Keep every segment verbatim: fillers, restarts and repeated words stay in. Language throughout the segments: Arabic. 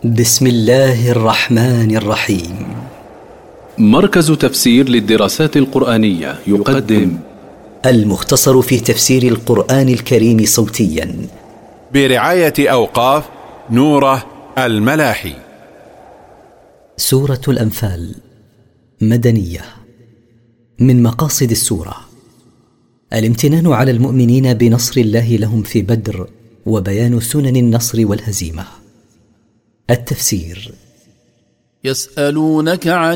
بسم الله الرحمن الرحيم. مركز تفسير للدراسات القرآنية يقدم المختصر في تفسير القرآن الكريم صوتيا برعاية أوقاف نوره الملاحي. سورة الأنفال مدنية. من مقاصد السورة الامتنان على المؤمنين بنصر الله لهم في بدر وبيان سنن النصر والهزيمة. التفسير: يسألونك عن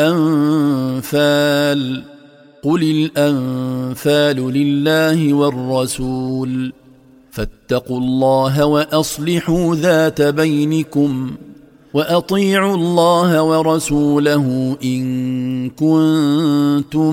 الأنفال قل الأنفال لله والرسول فاتقوا الله وأصلحوا ذات بينكم وأطيعوا الله ورسوله إن كنتم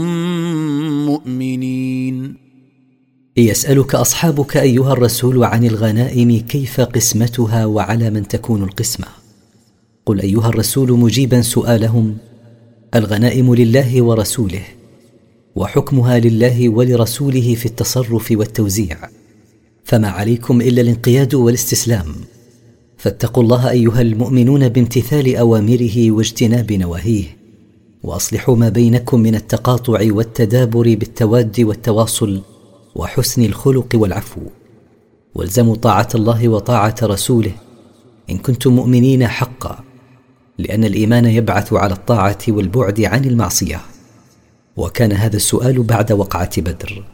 مؤمنين. يسألك أصحابك أيها الرسول عن الغنائم كيف قسمتها وعلى من تكون القسمة. قل أيها الرسول مجيبا سؤالهم: الغنائم لله ورسوله، وحكمها لله ولرسوله في التصرف والتوزيع، فما عليكم إلا الانقياد والاستسلام. فاتقوا الله أيها المؤمنون بامتثال أوامره واجتناب نواهيه، وأصلحوا ما بينكم من التقاطع والتدابر بالتواد والتواصل وحسن الخلق والعفو، والزموا طاعة الله وطاعة رسوله إن كنتم مؤمنين حقا، لأن الإيمان يبعث على الطاعة والبعد عن المعصية. وكان هذا السؤال بعد وقعة بدر.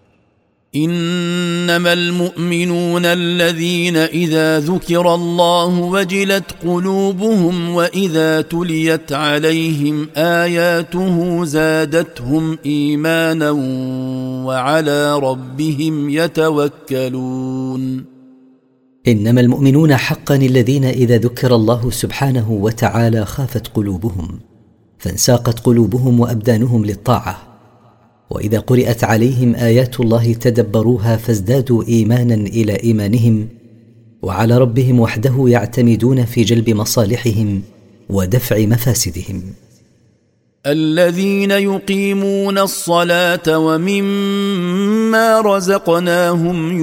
إنما المؤمنون الذين إذا ذكر الله وجلت قلوبهم وإذا تليت عليهم آياته زادتهم إيمانا وعلى ربهم يتوكلون. إنما المؤمنون حقا الذين إذا ذكر الله سبحانه وتعالى خافت قلوبهم، فانساقت قلوبهم وأبدانهم للطاعة، وإذا قرأت عليهم آيات الله تدبروها فازدادوا إيمانا إلى إيمانهم، وعلى ربهم وحده يعتمدون في جلب مصالحهم ودفع مفاسدهم. الذين يقيمون الصلاة ومما رزقناهم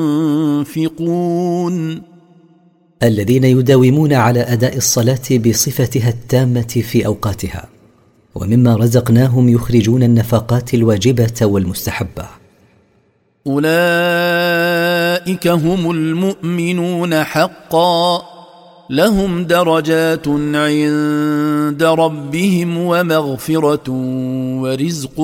ينفقون. الذين يداومون على أداء الصلاة بصفتها التامة في أوقاتها، ومما رزقناهم يخرجون النفقات الواجبة والمستحبة. أولئك هم المؤمنون حقا لهم درجات عند ربهم ومغفرة ورزق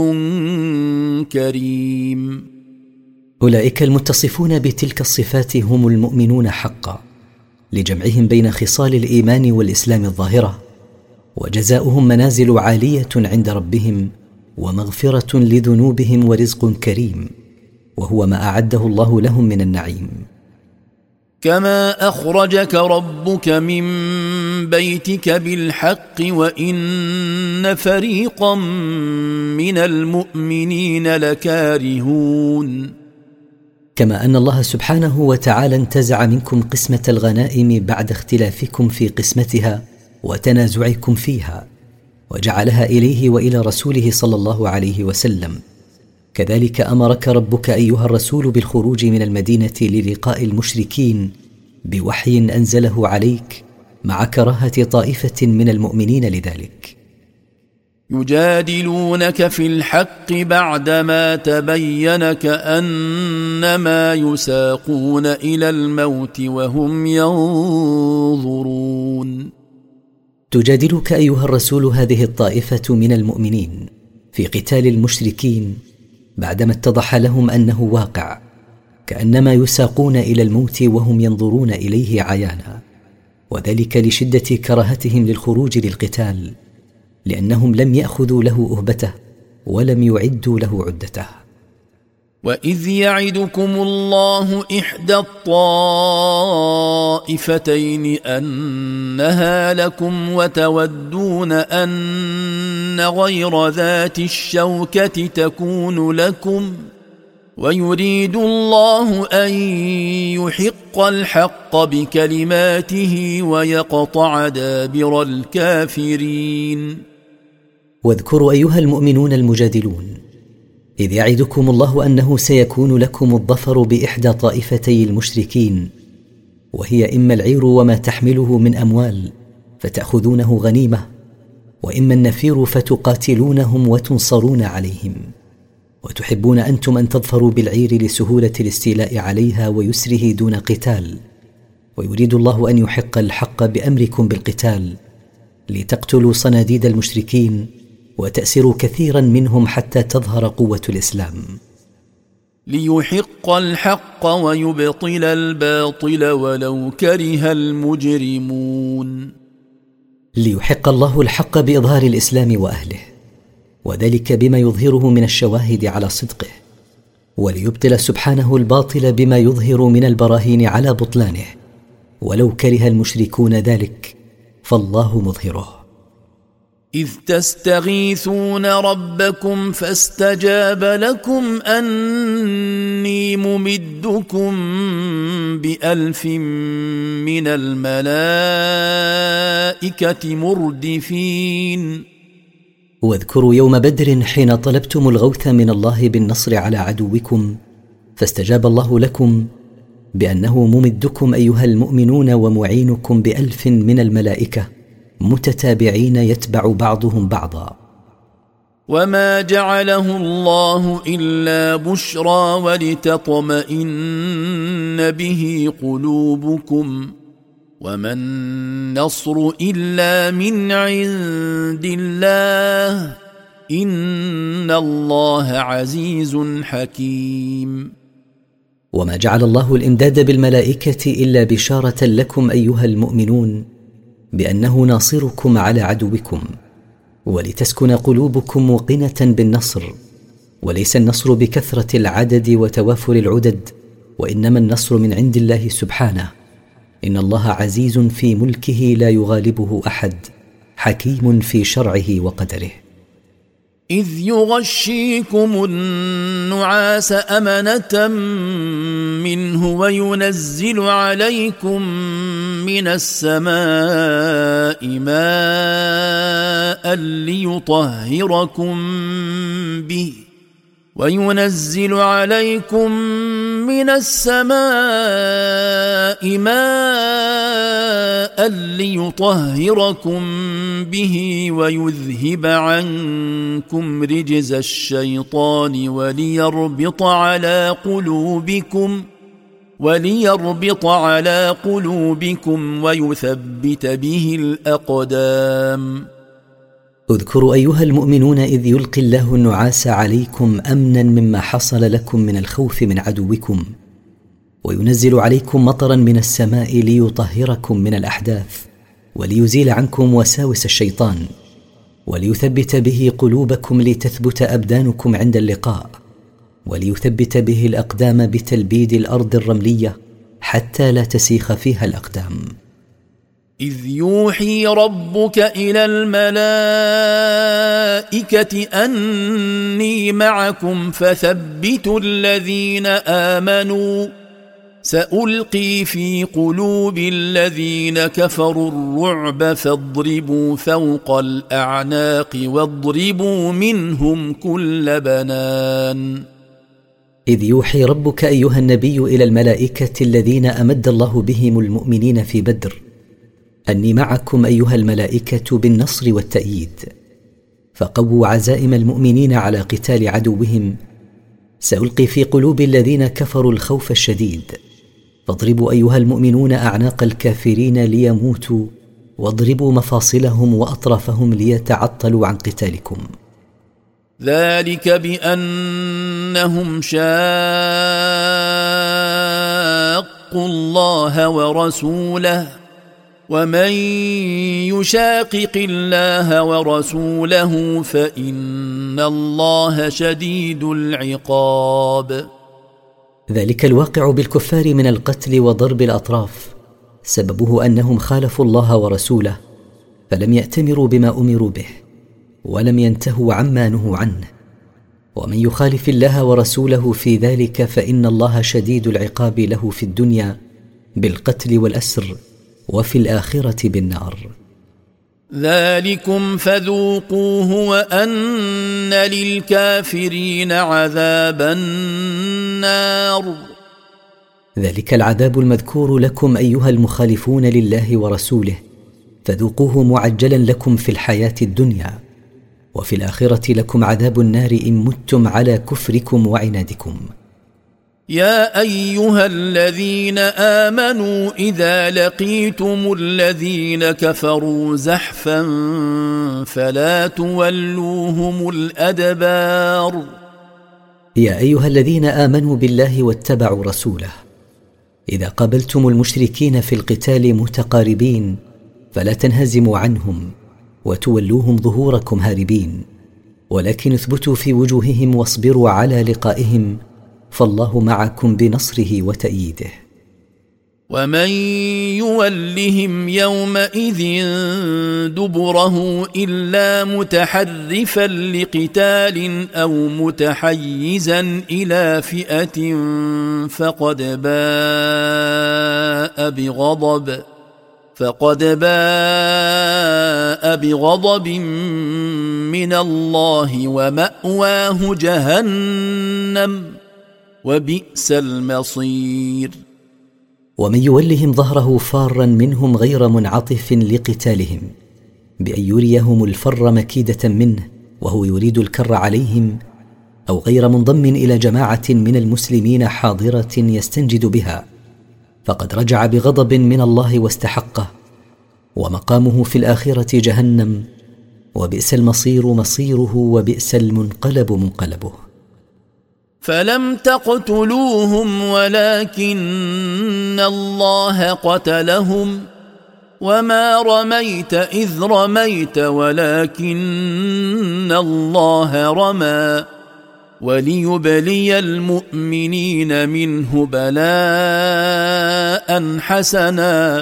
كريم. أولئك المتصفون بتلك الصفات هم المؤمنون حقا، لجمعهم بين خصال الإيمان والإسلام الظاهرة، وجزاؤهم منازل عالية عند ربهم ومغفرة لذنوبهم ورزق كريم، وهو ما أعده الله لهم من النعيم. كما أخرجك ربك من بيتك بالحق وإن فريقا من المؤمنين لكارهون. كما أن الله سبحانه وتعالى انتزع منكم قسمة الغنائم بعد اختلافكم في قسمتها وتنازعكم فيها، وجعلها إليه وإلى رسوله صلى الله عليه وسلم، كذلك أمرك ربك أيها الرسول بالخروج من المدينة للقاء المشركين بوحي أنزله عليك مع كراهة طائفة من المؤمنين لذلك. يجادلونك في الحق بعدما تبين كأنما يساقون إلى الموت وهم ينظرون. تجادلك أيها الرسول هذه الطائفة من المؤمنين في قتال المشركين بعدما اتضح لهم أنه واقع، كأنما يساقون إلى الموت وهم ينظرون إليه عيانا، وذلك لشدة كراهتهم للخروج للقتال، لأنهم لم يأخذوا له أهبته ولم يعدوا له عدته. وإذ يعدكم الله إحدى الطائفتين أنها لكم وتودون أن غير ذات الشوكة تكون لكم، ويريد الله أن يحق الحق بكلماته ويقطع دابر الكافرين. واذكروا أيها المؤمنون المجادلون إذ يعدكم الله أنه سيكون لكم الظفر بإحدى طائفتي المشركين، وهي إما العير وما تحمله من أموال فتأخذونه غنيمة، وإما النفير فتقاتلونهم وتنصرون عليهم، وتحبون أنتم أن تظفروا بالعير لسهولة الاستيلاء عليها ويسره دون قتال، ويريد الله أن يحق الحق بأمركم بالقتال لتقتلوا صناديد المشركين وتأسروا كثيرا منهم حتى تظهر قوة الإسلام. ليحق الحق ويبطل الباطل ولو كره المجرمون. ليحق الله الحق بإظهار الإسلام وأهله، وذلك بما يظهره من الشواهد على صدقه، وليبطل سبحانه الباطل بما يظهر من البراهين على بطلانه، ولو كره المشركون ذلك فالله مظهره. إذ تستغيثون ربكم فاستجاب لكم أني ممدكم بألف من الملائكة مردفين. واذكروا يوم بدر حين طلبتم الغوث من الله بالنصر على عدوكم، فاستجاب الله لكم بأنه ممدكم أيها المؤمنون ومعينكم بألف من الملائكة متتابعين يتبع بعضهم بعضا. وما جعله الله إلا بشرى ولتطمئن به قلوبكم، وما النصر إلا من عند الله إن الله عزيز حكيم. وما جعل الله الإمداد بالملائكة إلا بشارة لكم أيها المؤمنون بأنه ناصركم على عدوكم، ولتسكن قلوبكم موقنة بالنصر، وليس النصر بكثرة العدد وتوافر العدد، وإنما النصر من عند الله سبحانه. إن الله عزيز في ملكه لا يغالبه أحد، حكيم في شرعه وقدره. إذ يغشيكم النعاس أمنة منه وينزل عليكم من السماء ماء ليطهركم به وينزل عليكم من السماء ماء ليطهركم به ويذهب عنكم رجز الشيطان وليربط على قلوبكم وليربط على قلوبكم ويثبت به الأقدام. اذكروا أيها المؤمنون إذ يلقي الله النعاس عليكم أمنا مما حصل لكم من الخوف من عدوكم، وينزل عليكم مطرا من السماء ليطهركم من الأحداث وليزيل عنكم وساوس الشيطان، وليثبت به قلوبكم لتثبت أبدانكم عند اللقاء، وليثبت به الأقدام بتلبيد الأرض الرملية حتى لا تسيخ فيها الأقدام. إذ يوحي ربك إلى الملائكة أني معكم فثبتوا الذين آمنوا سألقي في قلوب الذين كفروا الرعب فاضربوا فوق الأعناق واضربوا منهم كل بنان. إذ يوحي ربك أيها النبي إلى الملائكة الذين أمد الله بهم المؤمنين في بدر أني معكم أيها الملائكة بالنصر والتأييد، فقووا عزائم المؤمنين على قتال عدوهم. سألقي في قلوب الذين كفروا الخوف الشديد، فاضربوا أيها المؤمنون أعناق الكافرين ليموتوا، واضربوا مفاصلهم وأطرافهم ليتعطلوا عن قتالكم. ذلك بأنهم شاقوا الله ورسوله، ومن يشاقق الله ورسوله فإن الله شديد العقاب. ذلك الواقع بالكفار من القتل وضرب الأطراف سببه أنهم خالفوا الله ورسوله، فلم يأتمروا بما أمروا به ولم ينتهوا عما نهوا عنه. ومن يخالف الله ورسوله في ذلك فإن الله شديد العقاب له في الدنيا بالقتل والأسر، وفي الآخرة بالنار. ذلكم فذوقوه وأن للكافرين عذاب النار. ذلك العذاب المذكور لكم أيها المخالفون لله ورسوله، فذوقوه معجلا لكم في الحياة الدنيا، وفي الآخرة لكم عذاب النار إن متم على كفركم وعنادكم. يا أيها الذين آمنوا إذا لقيتم الذين كفروا زحفا فلا تولوهم الأدبار. يا أيها الذين آمنوا بالله واتبعوا رسوله، إذا قابلتم المشركين في القتال متقاربين فلا تنهزموا عنهم وتولوهم ظهوركم هاربين، ولكن اثبتوا في وجوههم واصبروا على لقائهم، فالله معكم بنصره وتأييده. ومن يولهم يومئذ دبره إلا متحرفا لقتال أو متحيزا إلى فئة فقد باء بغضب فقد باء بغضب من الله ومأواه جهنم وبئس المصير. ومن يولهم ظهره فارا منهم غير منعطف لقتالهم بأن يريهم الفر مكيدة منه وهو يريد الكر عليهم، أو غير منضم إلى جماعة من المسلمين حاضرة يستنجد بها، فقد رجع بغضب من الله واستحقه، ومقامه في الآخرة جهنم، وبئس المصير مصيره وبئس المنقلب منقلبه. فلم تقتلوهم ولكن الله قتلهم وما رميت إذ رميت ولكن الله رمى وليبلي المؤمنين منه بلاء حسنا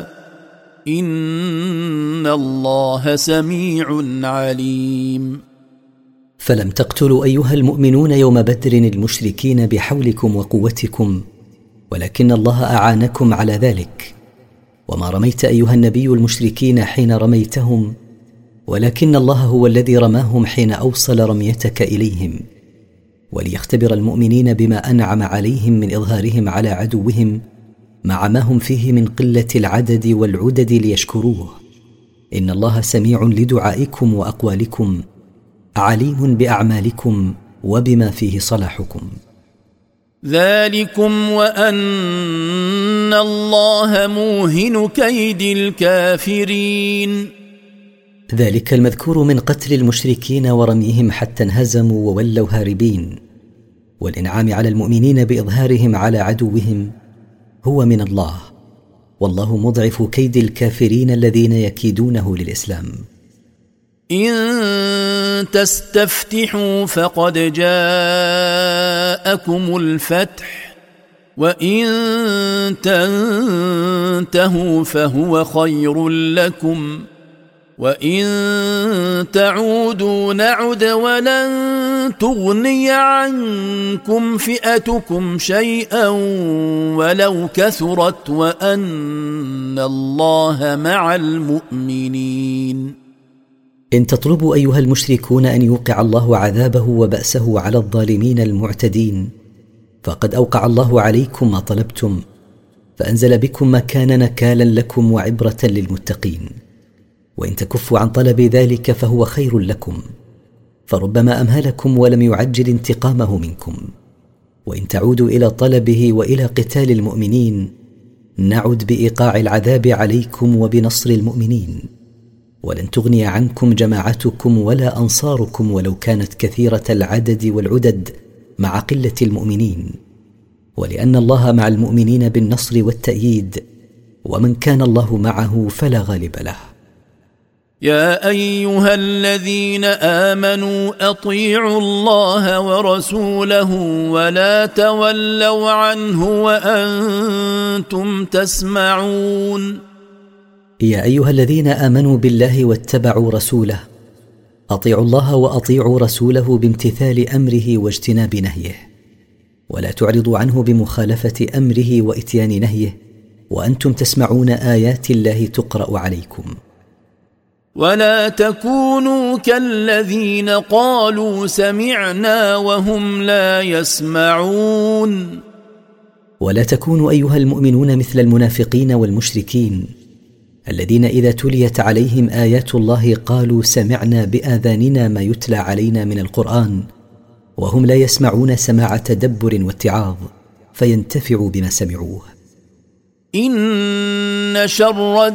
إن الله سميع عليم. فلم تقتلوا أيها المؤمنون يوم بدر المشركين بحولكم وقوتكم، ولكن الله أعانكم على ذلك. وما رميت أيها النبي المشركين حين رميتهم، ولكن الله هو الذي رماهم حين أوصل رميتك إليهم، وليختبر المؤمنين بما أنعم عليهم من إظهارهم على عدوهم مع ما هم فيه من قلة العدد والعدد ليشكروه. إن الله سميع لدعائكم وأقوالكم، عليم بأعمالكم وبما فيه صلاحكم. ذلكم وأن الله موهن كيد الكافرين. ذلك المذكور من قتل المشركين ورميهم حتى انهزموا وولوا هاربين، والإنعام على المؤمنين بإظهارهم على عدوهم، هو من الله، والله مضعف كيد الكافرين الذين يكيدونه للإسلام. إن تستفتحوا فقد جاءكم الفتح وإن تنتهوا فهو خير لكم وإن تعودوا نعد ولن تغني عنكم فئتكم شيئا ولو كثرت وأن الله مع المؤمنين. إن تطلبوا أيها المشركون أن يوقع الله عذابه وبأسه على الظالمين المعتدين، فقد أوقع الله عليكم ما طلبتم، فأنزل بكم ما كان نكالا لكم وعبرة للمتقين. وإن تكفوا عن طلب ذلك فهو خير لكم، فربما أمهلكم ولم يعجل انتقامه منكم. وإن تعودوا إلى طلبه وإلى قتال المؤمنين، نعد بإيقاع العذاب عليكم وبنصر المؤمنين، ولن تغني عنكم جماعتكم ولا أنصاركم ولو كانت كثيرة العدد والعدد مع قلة المؤمنين، ولأن الله مع المؤمنين بالنصر والتأييد، ومن كان الله معه فلا غالب له. يا أيها الذين آمنوا أطيعوا الله ورسوله ولا تولوا عنه وأنتم تسمعون. يا أيها الذين آمنوا بالله واتبعوا رسوله، أطيعوا الله وأطيعوا رسوله بامتثال أمره واجتناب نهيه، ولا تعرضوا عنه بمخالفة أمره وإتيان نهيه وأنتم تسمعون آيات الله تقرأ عليكم. ولا تكونوا كالذين قالوا سمعنا وهم لا يسمعون. ولا تكونوا أيها المؤمنون مثل المنافقين والمشركين الذين إذا تليت عليهم آيات الله قالوا سمعنا بآذاننا ما يتلى علينا من القرآن وهم لا يسمعون سماع تدبر واتعاظ فينتفعوا بما سمعوه. إن شر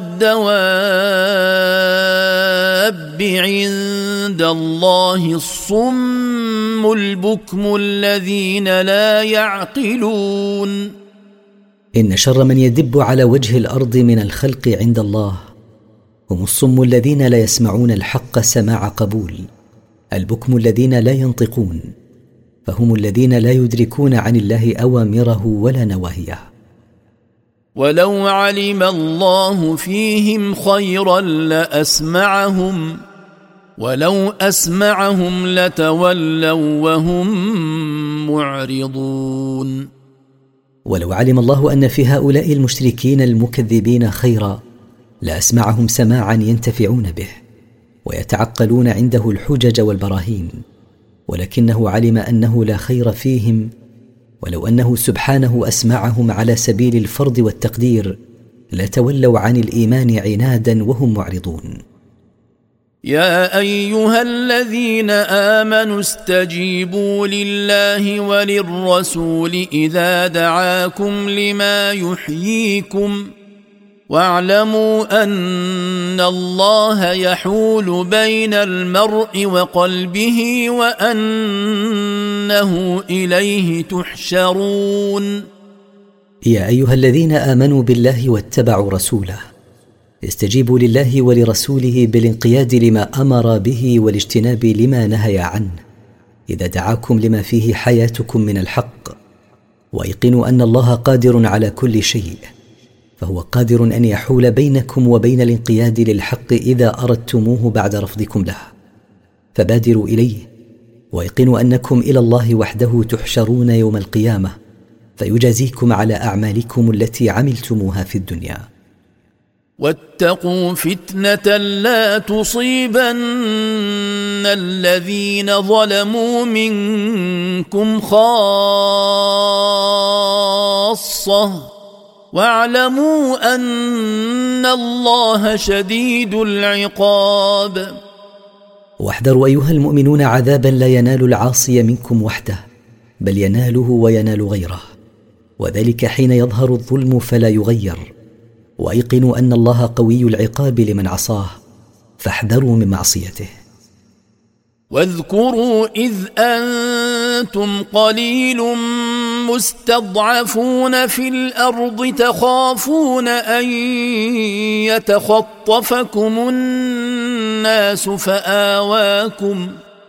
الدواب عند الله الصم البكم الذين لا يعقلون. إن شر من يدب على وجه الأرض من الخلق عند الله هم الصم الذين لا يسمعون الحق سماع قبول، البكم الذين لا ينطقون، فهم الذين لا يدركون عن الله أوامره ولا نواهيه. ولو علم الله فيهم خيرا لأسمعهم ولو أسمعهم لتولوا وهم معرضون. ولو علم الله أن في هؤلاء المشركين المكذبين خيرا لأسمعهم سماعا ينتفعون به ويتعقلون عنده الحجج والبراهين، ولكنه علم أنه لا خير فيهم، ولو أنه سبحانه أسمعهم على سبيل الفرض والتقدير لتولوا عن الإيمان عنادا وهم معرضون. يا أيها الذين آمنوا استجيبوا لله وللرسول إذا دعاكم لما يحييكم واعلموا أن الله يحول بين المرء وقلبه وأنه إليه تحشرون. يا أيها الذين آمنوا بالله واتبعوا رسوله استجيبوا لله ولرسوله بالانقياد لما أمر به والاجتناب لما نهي عنه إذا دعاكم لما فيه حياتكم من الحق، وأيقنوا أن الله قادر على كل شيء، فهو قادر أن يحول بينكم وبين الانقياد للحق إذا أردتموه بعد رفضكم له، فبادروا إليه وأيقنوا أنكم إلى الله وحده تحشرون يوم القيامة فيجازيكم على أعمالكم التي عملتموها في الدنيا. واتقوا فتنة لا تصيبن الذين ظلموا منكم خاصة واعلموا أن الله شديد العقاب. واحذروا أيها المؤمنون عذابا لا ينال العاصي منكم وحده بل يناله وينال غيره، وذلك حين يظهر الظلم فلا يغير، وأيقنوا أن الله قوي العقاب لمن عصاه فاحذروا من معصيته. واذكروا إذ أنتم قليل مستضعفون في الأرض تخافون أن يتخطفكم الناس فآواكم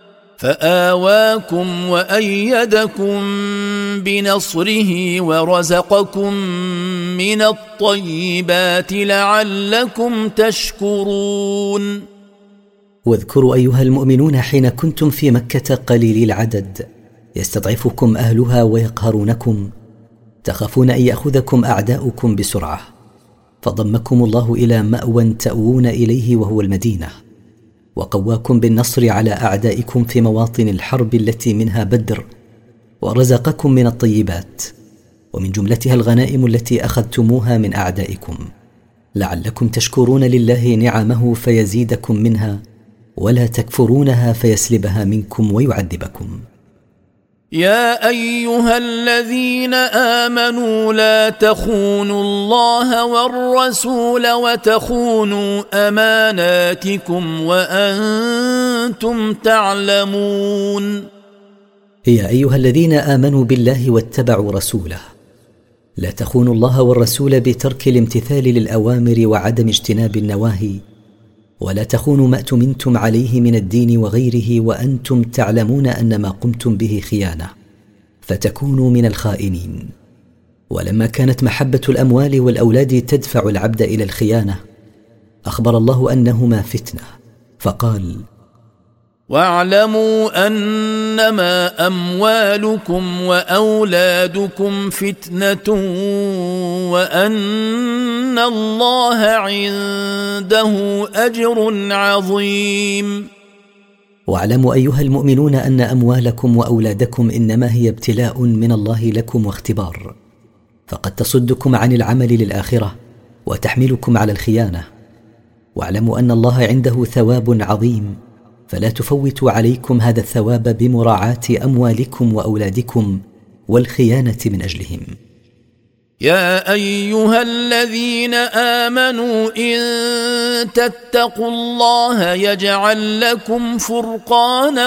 فآواكم وأيدكم بنصره ورزقكم من الطيبات لعلكم تشكرون. واذكروا أيها المؤمنون حين كنتم في مكة قليلي العدد يستضعفكم أهلها ويقهرونكم، تخافون أن يأخذكم أعداؤكم بسرعة، فضمكم الله إلى مأوى تأوون إليه وهو المدينة، وقواكم بالنصر على أعدائكم في مواطن الحرب التي منها بدر، ورزقكم من الطيبات ومن جملتها الغنائم التي أخذتموها من أعدائكم، لعلكم تشكرون لله نعمه فيزيدكم منها ولا تكفرونها فيسلبها منكم ويعذبكم. يا أيها الذين آمنوا لا تخونوا الله والرسول وتخونوا أماناتكم وأنتم تعلمون. يا أيها الذين آمنوا بالله واتبعوا رسوله لا تخونوا الله والرسول بترك الامتثال للأوامر وعدم اجتناب النواهي، ولا تخونوا ما اؤتمنتم عليه من الدين وغيره وأنتم تعلمون أن ما قمتم به خيانة فتكونوا من الخائنين. ولما كانت محبة الأموال والأولاد تدفع العبد إلى الخيانة أخبر الله أنهما فتنة فقال: واعلموا أنما أموالكم وأولادكم فتنة وأن الله عنده أجر عظيم. واعلموا أيها المؤمنون أن أموالكم وأولادكم إنما هي ابتلاء من الله لكم واختبار، فقد تصدكم عن العمل للآخرة وتحملكم على الخيانة. واعلموا أن الله عنده ثواب عظيم، فلا تفوتوا عليكم هذا الثواب بمراعاة أموالكم وأولادكم والخيانة من أجلهم. يا أيها الذين آمنوا إن تتقوا الله يجعل لكم فرقانا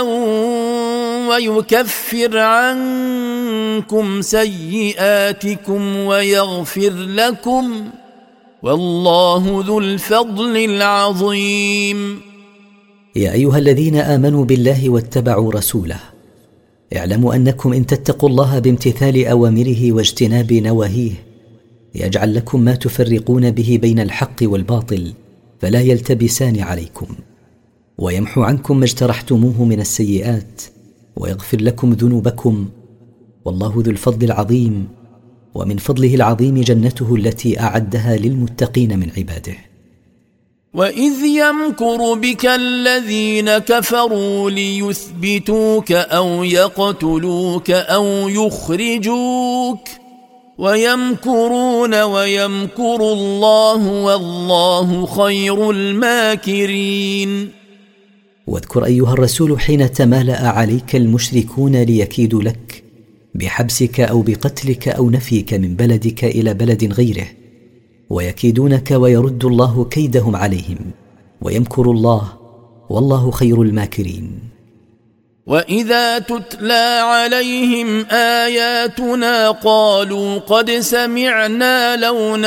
ويكفر عنكم سيئاتكم ويغفر لكم، والله ذو الفضل العظيم. يا أيها الذين آمنوا بالله واتبعوا رسوله، اعلموا أنكم إن تتقوا الله بامتثال أوامره واجتناب نواهيه يجعل لكم ما تفرقون به بين الحق والباطل فلا يلتبسان عليكم، ويمحو عنكم ما اجترحتموه من السيئات ويغفر لكم ذنوبكم، والله ذو الفضل العظيم. ومن فضله العظيم جنته التي أعدها للمتقين من عباده. وإذ يمكر بك الذين كفروا ليثبتوك أو يقتلوك أو يخرجوك ويمكرون ويمكر الله والله خير الماكرين. واذكر أيها الرسول حين تمالأ عليك المشركون ليكيدوا لك بحبسك أو بقتلك أو نفيك من بلدك إلى بلد غيره، ويكيدونك ويرد الله كيدهم عليهم، ويمكر الله والله خير الماكرين. وإذا تتلى عليهم آياتنا قالوا قد سمعنا لو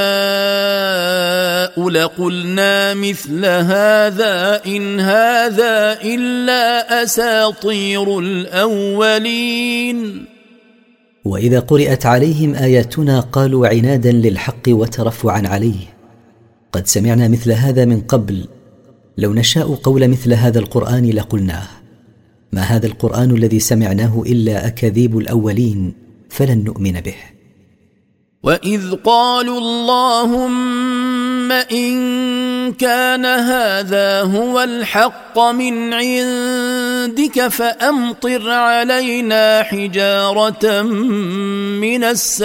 نشاء لقلنا مثل هذا إن هذا إلا أساطير الأولين. وإذا قرأت عليهم آياتنا قالوا عنادا للحق وترفعا عليه قد سمعنا مثل هذا من قبل، لو نشاء قول مثل هذا القرآن لقلناه، ما هذا القرآن الذي سمعناه إلا أكاذيب الأولين فلن نؤمن به. وإذ قالوا اللهم إن كان هذا هو الحق من عندك فأمطر علينا حجارة من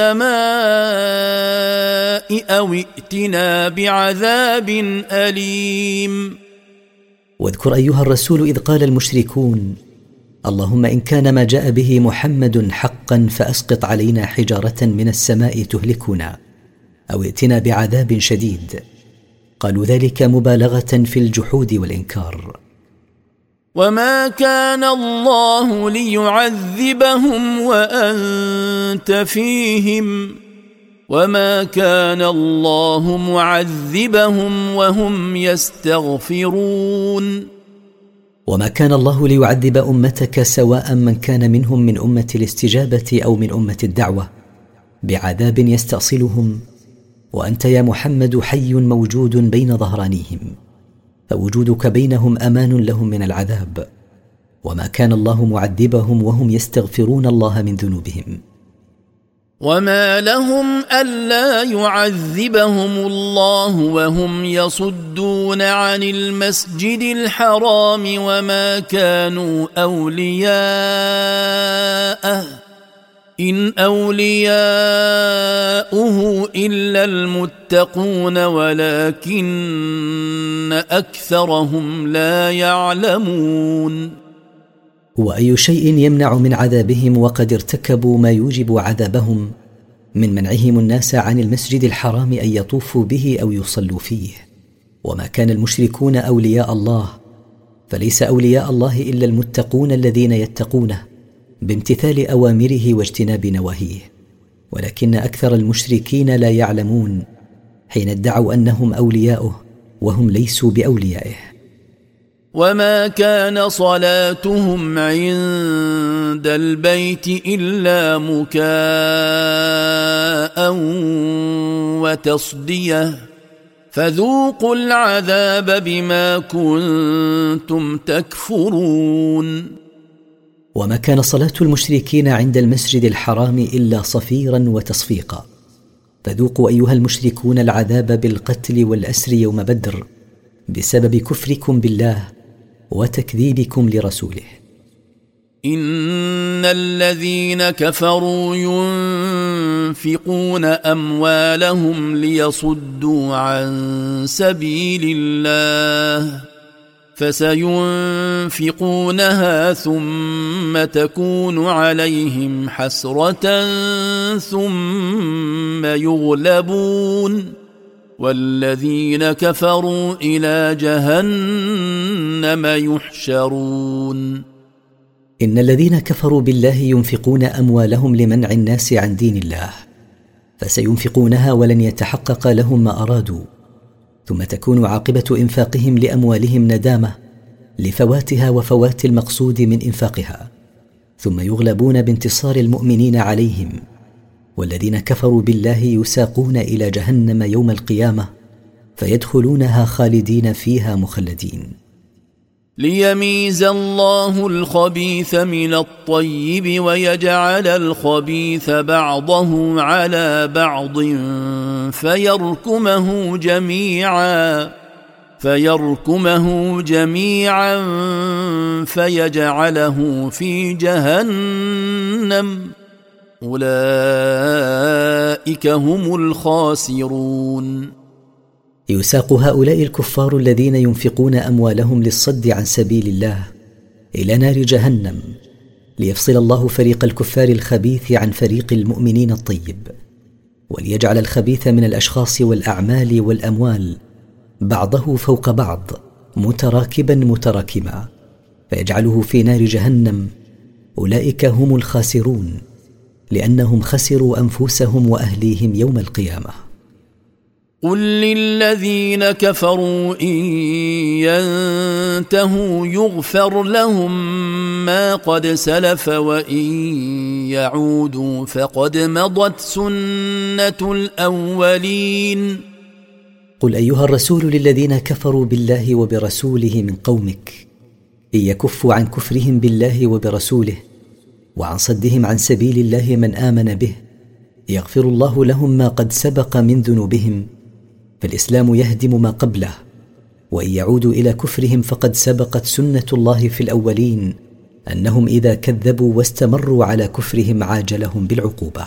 السماء أو ائتنا بعذاب أليم. واذكر أيها الرسول إذ قال المشركون اللهم إن كان ما جاء به محمد حقا فأسقط علينا حجارة من السماء تهلكنا أو ائتنا بعذاب شديد. قالوا ذلك مبالغة في الجحود والإنكار. وما كان الله ليعذبهم وأنت فيهم وما كان الله معذبهم وهم يستغفرون. وما كان الله ليعذب أمتك سواء من كان منهم من أمة الاستجابة أو من أمة الدعوة بعذاب يستأصلهم، وأنت يا محمد حي موجود بين ظهرانيهم، فوجودك بينهم أمان لهم من العذاب. وما كان الله معذبهم وهم يستغفرون الله من ذنوبهم. وما لهم ألا يعذبهم الله وهم يصدون عن المسجد الحرام وما كانوا أولياءه إن أولياؤه إلا المتقون ولكن أكثرهم لا يعلمون. وأي شيء يمنع من عذابهم وقد ارتكبوا ما يوجب عذابهم من منعهم الناس عن المسجد الحرام أن يطوفوا به أو يصلوا فيه. وما كان المشركون أولياء الله، فليس أولياء الله إلا المتقون الذين يتقونه بامتثال أوامره واجتناب نواهيه، ولكن أكثر المشركين لا يعلمون حين ادعوا أنهم أولياؤه وهم ليسوا بأوليائه. وما كان صلاتهم عند البيت إلا مكاء وتصدية فذوقوا العذاب بما كنتم تكفرون. وما كان صلاة المشركين عند المسجد الحرام إلا صفيرا وتصفيقا، فذوقوا أيها المشركون العذاب بالقتل والأسر يوم بدر بسبب كفركم بالله وتكذيبكم لرسوله. إن الذين كفروا ينفقون أموالهم ليصدوا عن سبيل الله فسينفقونها ثم تكون عليهم حسرة ثم يغلبون والذين كفروا إلى جهنم يحشرون. إن الذين كفروا بالله ينفقون أموالهم لمنع الناس عن دين الله فسينفقونها ولن يتحقق لهم ما أرادوا، ثم تكون عاقبة إنفاقهم لأموالهم ندامة لفواتها وفوات المقصود من إنفاقها، ثم يغلبون بانتصار المؤمنين عليهم، والذين كفروا بالله يساقون إلى جهنم يوم القيامة فيدخلونها خالدين فيها مخلدين. ليميز الله الخبيث من الطيب ويجعل الخبيث بعضه على بعض فيركمه جميعا فيركمه جميعا فيجعله في جهنم أولئك هم الخاسرون. يساق هؤلاء الكفار الذين ينفقون أموالهم للصد عن سبيل الله إلى نار جهنم ليفصل الله فريق الكفار الخبيث عن فريق المؤمنين الطيب، وليجعل الخبيث من الأشخاص والأعمال والأموال بعضه فوق بعض متراكبا متراكما فيجعله في نار جهنم. أولئك هم الخاسرون لأنهم خسروا أنفسهم وأهليهم يوم القيامة. قل للذين كفروا إن ينتهوا يغفر لهم ما قد سلف وإن يعودوا فقد مضت سنة الأولين. قل أيها الرسول للذين كفروا بالله وبرسوله من قومك إن يكفوا عن كفرهم بالله وبرسوله وعن صدهم عن سبيل الله من آمن به يغفر الله لهم ما قد سبق من ذنوبهم، فالإسلام يهدم ما قبله، وإن يعودوا إلى كفرهم فقد سبقت سنة الله في الأولين أنهم إذا كذبوا واستمروا على كفرهم عاجلهم بالعقوبة.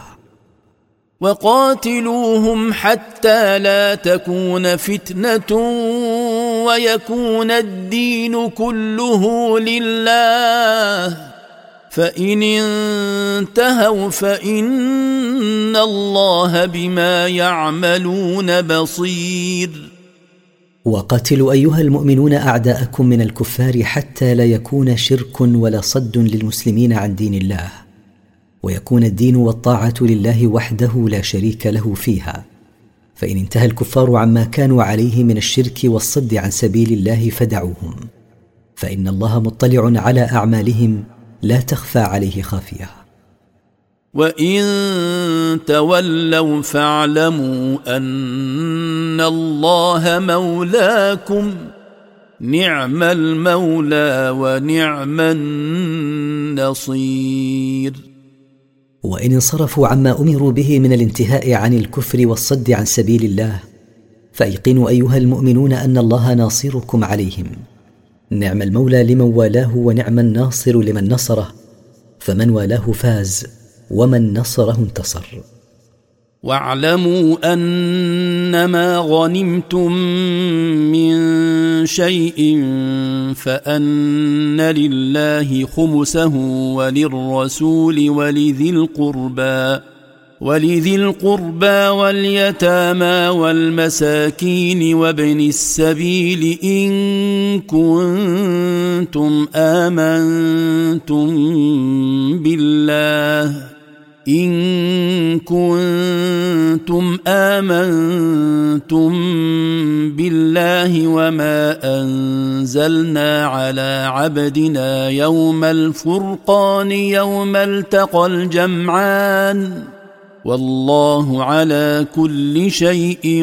وقاتلوهم حتى لا تكون فتنة ويكون الدين كله لله، فإن انتهوا فإن الله بما يعملون بصير. وقاتلوا أيها المؤمنون أعداءكم من الكفار حتى لا يكون شرك ولا صد للمسلمين عن دين الله، ويكون الدين والطاعة لله وحده لا شريك له فيها. فإن انتهى الكفار عما كانوا عليه من الشرك والصد عن سبيل الله فدعوهم، فإن الله مطلع على أعمالهم لا تخفى عليه خافية. وإن تولوا فاعلموا أن الله مولاكم نعم المولى ونعم النصير. وإن انصرفوا عما أمروا به من الانتهاء عن الكفر والصد عن سبيل الله فأيقنوا أيها المؤمنون أن الله ناصركم عليهم، نعم المولى لمن والاه ونعم الناصر لمن نصره، فمن والاه فاز ومن نصره انتصر. واعلموا أنما غنمتم من شيء فأن لله خمسه وللرسول ولذي القربى ولذي القربى واليتامى والمساكين وابن السبيل إن كنتم آمنتم بالله إن كنتم آمنتم بالله وما أنزلنا على عبدنا يوم الفرقان يوم التقى الجمعان والله على كل شيء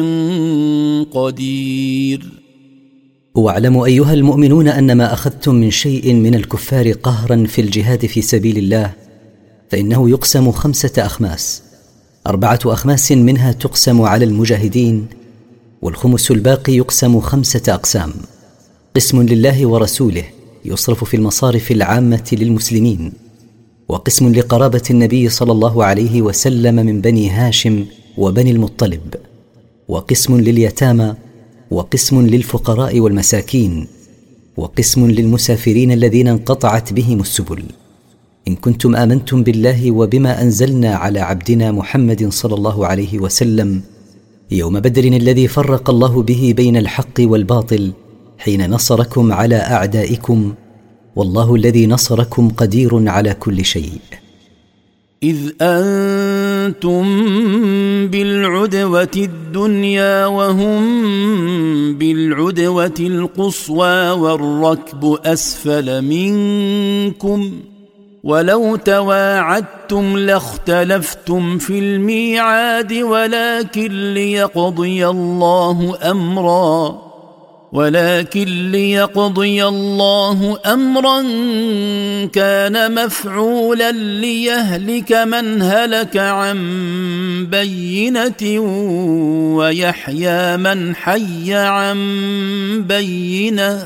قدير. واعلموا أيها المؤمنون أن ما أخذتم من شيء من الكفار قهرا في الجهاد في سبيل الله فإنه يقسم خمسة أخماس، أربعة أخماس منها تقسم على المجاهدين، والخمس الباقي يقسم خمسة أقسام، قسم لله ورسوله يصرف في المصارف العامة للمسلمين، وقسم لقرابة النبي صلى الله عليه وسلم من بني هاشم وبني المطلب، وقسم لليتامى، وقسم للفقراء والمساكين، وقسم للمسافرين الذين انقطعت بهم السبل. إن كنتم آمنتم بالله وبما أنزلنا على عبدنا محمد صلى الله عليه وسلم يوم بدر الذي فرق الله به بين الحق والباطل حين نصركم على أعدائكم، والله الذي نصركم قدير على كل شيء. إذ أنتم بالعدوة الدنيا وهم بالعدوة القصوى والركب أسفل منكم، ولو تواعدتم لاختلفتم في الميعاد ولكن ليقضي الله أمرا ولكن ليقضي الله أمرا كان مفعولا ليهلك من هلك عن بينة ويحيى من حي عن بينة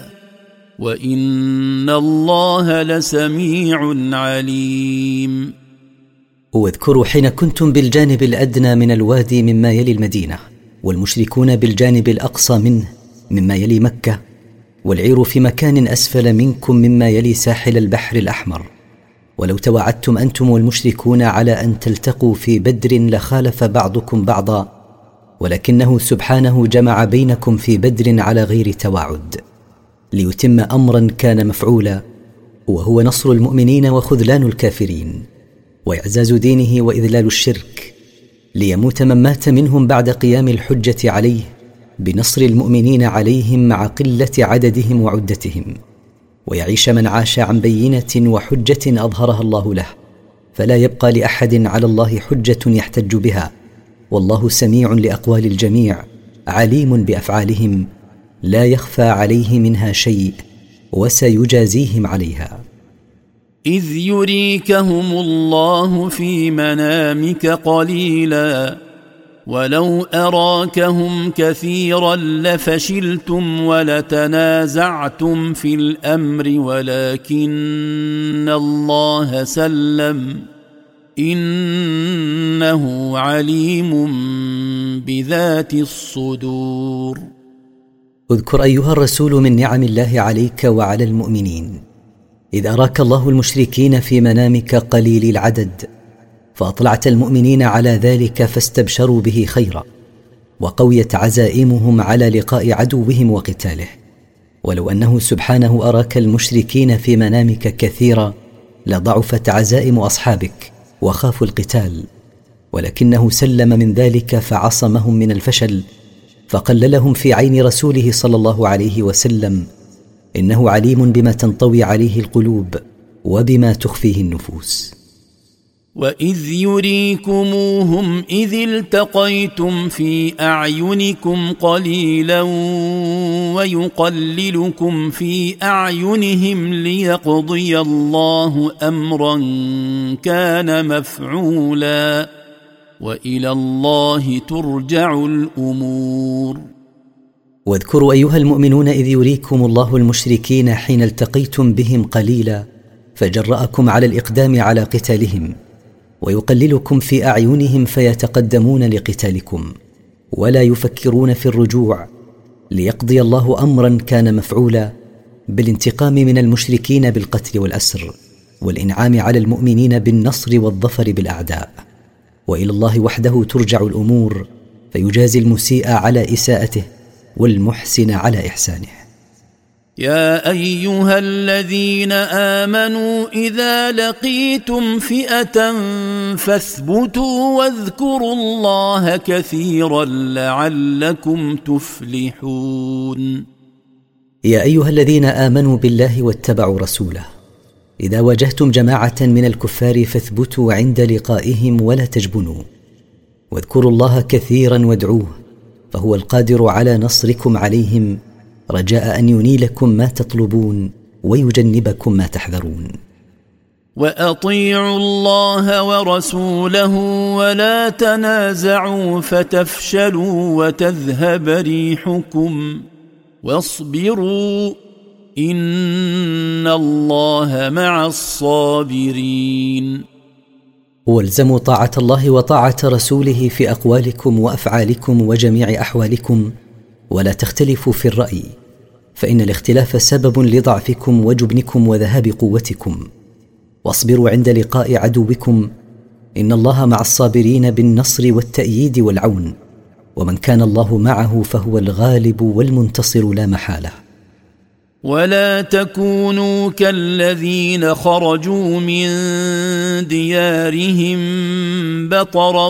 وإن الله لسميع عليم. واذكروا حين كنتم بالجانب الأدنى من الوادي مما يلي المدينة، والمشركون بالجانب الأقصى منه مما يلي مكة، والعير في مكان أسفل منكم مما يلي ساحل البحر الأحمر. ولو توعدتم أنتم والمشركون على أن تلتقوا في بدر لخالف بعضكم بعضا، ولكنه سبحانه جمع بينكم في بدر على غير توعد ليتم أمرا كان مفعولا، وهو نصر المؤمنين وخذلان الكافرين وإعزاز دينه وإذلال الشرك، ليموت من مات منهم بعد قيام الحجة عليه بنصر المؤمنين عليهم مع قلة عددهم وعدتهم، ويعيش من عاش عن بينة وحجة أظهرها الله له، فلا يبقى لأحد على الله حجة يحتج بها، والله سميع لأقوال الجميع عليم بأفعالهم لا يخفى عليه منها شيء، وسيجازيهم عليها. إذ يريكهم الله في منامك قليلا ولو أراكهم كثيرا لفشلتم ولتنازعتم في الأمر ولكن الله سلم إنه عليم بذات الصدور. اذكر أيها الرسول من نعم الله عليك وعلى المؤمنين إذ أراك الله المشركين في منامك قليل العدد، فأطلعت المؤمنين على ذلك فاستبشروا به خيرا، وقويت عزائمهم على لقاء عدوهم وقتاله. ولو أنه سبحانه أراك المشركين في منامك كثيرا لضعفت عزائم أصحابك وخافوا القتال، ولكنه سلم من ذلك فعصمهم من الفشل، فقللهم في عين رسوله صلى الله عليه وسلم، إنه عليم بما تنطوي عليه القلوب وبما تخفيه النفوس. وإذ يريكموهم إذ التقيتم في أعينكم قليلا ويقللكم في أعينهم ليقضي الله أمرا كان مفعولا وإلى الله ترجع الأمور. واذكروا أيها المؤمنون إذ يريكم الله المشركين حين التقيتم بهم قليلا فجرأكم على الإقدام على قتالهم، ويقللكم في أعينهم فيتقدمون لقتالكم ولا يفكرون في الرجوع، ليقضي الله أمرا كان مفعولا بالانتقام من المشركين بالقتل والأسر، والإنعام على المؤمنين بالنصر والظفر بالأعداء. وإلى الله وحده ترجع الأمور، فيجازي المسيء على إساءته والمحسن على إحسانه. يا أيها الذين آمنوا إذا لقيتم فئة فاثبتوا واذكروا الله كثيرا لعلكم تفلحون. يا أيها الذين آمنوا بالله واتبعوا رسوله إذا واجهتم جماعة من الكفار فاثبتوا عند لقائهم ولا تجبنوا، واذكروا الله كثيرا وادعوه، فهو القادر على نصركم عليهم رجاء أن ينيلكم ما تطلبون ويجنبكم ما تحذرون. وأطيعوا الله ورسوله ولا تنازعوا فتفشلوا وتذهب ريحكم واصبروا إن الله مع الصابرين. والزموا طاعة الله وطاعة رسوله في أقوالكم وأفعالكم وجميع أحوالكم، ولا تختلفوا في الرأي، فإن الاختلاف سبب لضعفكم وجبنكم وذهاب قوتكم. واصبروا عند لقاء عدوكم، إن الله مع الصابرين بالنصر والتأييد والعون، ومن كان الله معه فهو الغالب والمنتصر لا محالة. ولا تكونوا كالذين خرجوا من ديارهم بطرا